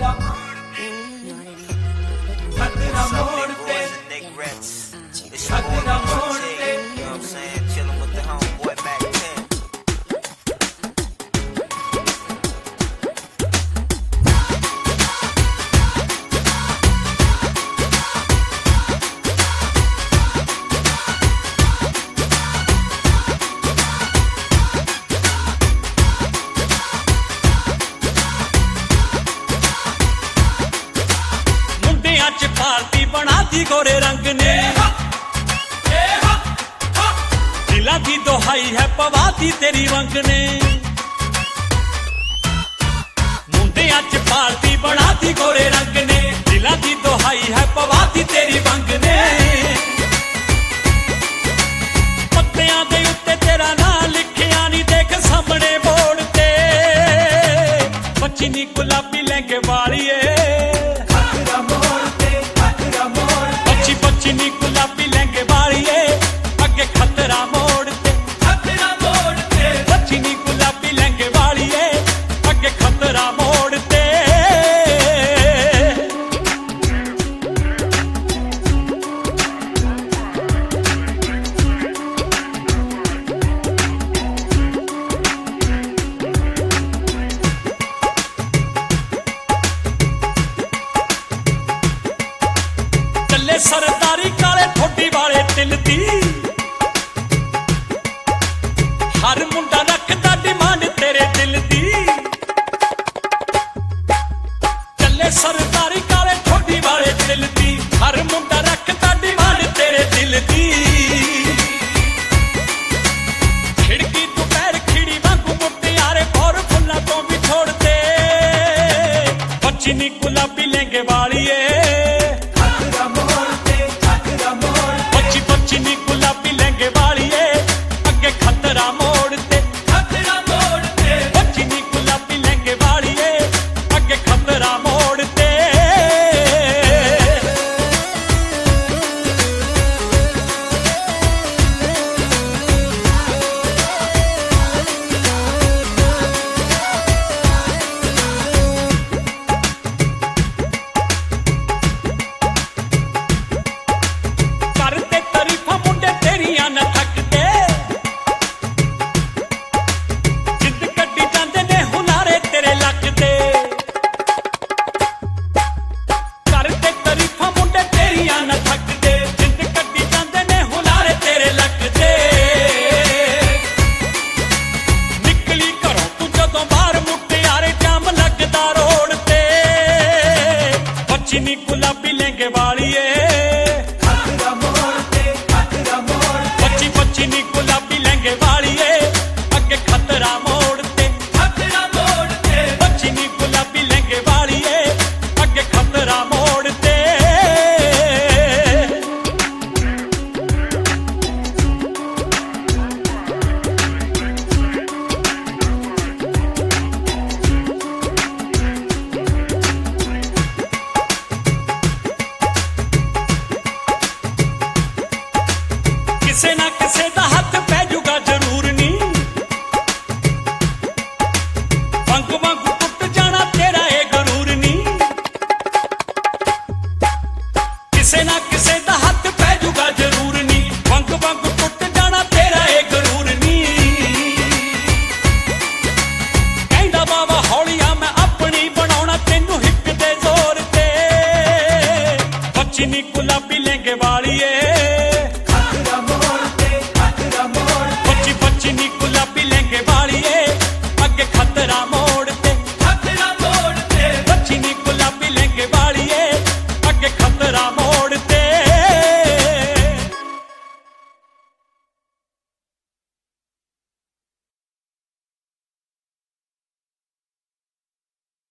Party बनाती गोरे रंग ने, दिला की दोहाई है पवाती तेरी वंग ने। मुंडिया च पार्टी बनाती गोरे रंग ने, दिला की दोहाई है पवाती तेरी वंग ने। पत्तियां दे उत्ते तेरा नाम लिखिया नी देख सामने बोर्ड ते, बच्ची नी गुलाबी लहंगे वालिए, बच्ची नी गुलाबी लहंगे वालिए, अगे खतरा मोड़ ते, बच्ची नी गुलाबी लहंगे वालिए, अगे खतरा मोड़ ते। चले सरदारी काले ठोडी वाले दिल दी, हर मुंडा रखदा डिमांड तेरे दिल दी। चले सरदारी काले ठोडी वाले दिल दी, हर मुंडा रखदा डिमांड तेरे दिल दी। खिड़की तू पैर खिड़ी वांगू मुटियारे और फुल्लां तो भी छोड़ दे, बच्ची नी गुलाबी लहंगे वालिए, बच्ची नी गुलाबी लहंगे वालिए, अगे खतरा मोड़ ते, बच्ची नी गुलाबी लहंगे वालिए, अगे खतरा मोड़ ते। करते तारीफा मुंडे तेरियां न थकदे, जिंद कड्डी जांदे ने हुलारे तेरे लगदे। करते तारीफा मुंडे तेरियां न थकदे, जिंद कड्डी जांदे ने हुलारे तेरे लगदे। निकली घरों तू जदों बाहर मुटियारे जाम लगदा रोड ते, बच्ची नी गुलाबी लहंगे वालिए, बच्ची नी गुलाबी लहंगे वालिए, अगे खतरा मोड़ ते, बच्ची नी गुलाबी लहंगे वालिए, अगे खतरा मोड़ ते। किसे ना किसे दा हथ पै जूगा जरूर नी, वंग वंग टुट जाना तेरा ए गरूर नी। किसे ना किसे दा हथ पै जूगा जरूर नी, वंग वंग टुट जाना तेरा ए गरूर नी। कहंदा बाबा हौलिया मैं अपनी बनाउणा तैनू हिक दे जोर ते, बच्ची नी गुलाबी लहंगे वालिए, बच्ची नी गुलाबी लहंगे वालिए, अगे खतरा